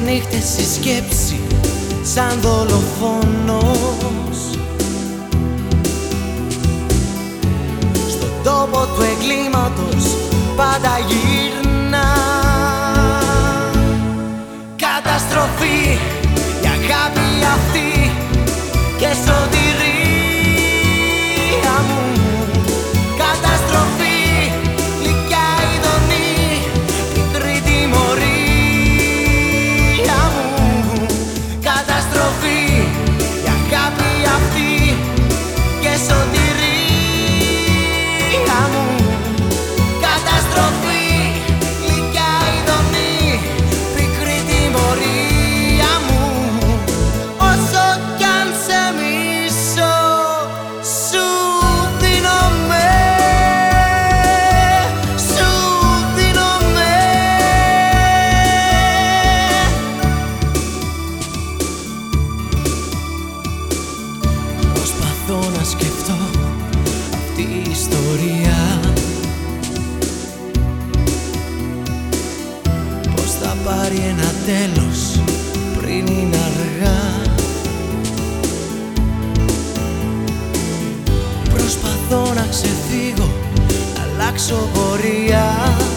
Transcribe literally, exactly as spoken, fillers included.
νύχτες η σκέψη σαν δολοφόνος στον τόπο του εγκλήματος πάντα γύρνα. Καταστροφή η αγάπη αυτή και σωτηρία μου. Καταστροφή γλυκιά ειδονή, μικρή τιμωρία μου. Καταστροφή η αγάπη αυτή και σωτηρία μου. Καταστροφή γλυκιά ειδονή, μικρή τιμωρία μου. Όσο κι αν σε μισώ σου δίνομαι, σου δίνομαι. Προσπαθώ να σκεφτώ αυτή η ιστορία, πως θα πάρει ένα τέλος πριν είναι αργά. Προσπαθώ να ξεφύγω, να αλλάξω πορεία.